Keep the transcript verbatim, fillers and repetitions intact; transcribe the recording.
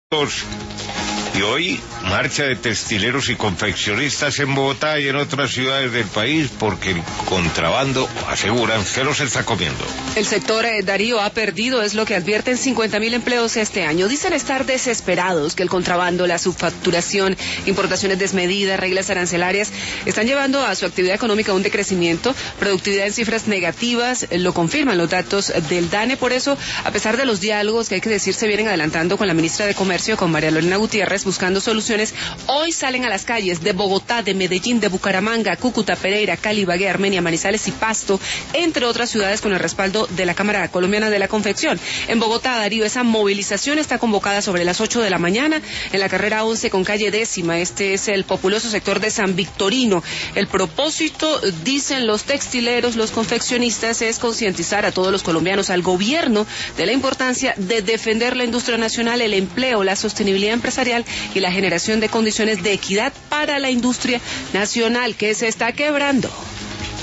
Y hoy, marcha de textileros y confeccionistas en Bogotá y en otras ciudades del país porque el contrabando, aseguran, se los está comiendo. El sector eh, Darío ha perdido, es lo que advierten cincuenta mil empleos este año. Dicen estar desesperados que el contrabando, la subfacturación, importaciones desmedidas, reglas arancelarias, están llevando a su actividad económica un decrecimiento, productividad en cifras negativas, eh, lo confirman los datos del DANE. Por eso, a pesar de los diálogos que hay que decir se vienen adelantando con la ministra de Comercio, con María Lorena Gutiérrez, buscando soluciones, hoy salen a las calles de Bogotá, de Medellín, de Bucaramanga, Cúcuta, Pereira, Cali, Ibagué, Armenia, Manizales y Pasto, entre otras ciudades, con el respaldo de la Cámara Colombiana de la Confección. En Bogotá, Darío, esa movilización está convocada sobre las ocho de la mañana en la carrera once con calle décima. Este es el populoso sector de San Victorino. El propósito, dicen los textileros, los confeccionistas, es concientizar a todos los colombianos, al gobierno, de la importancia de defender la industria nacional, el empleo, la sostenibilidad empresarial y la generación de condiciones de equidad para la industria nacional que se está quebrando.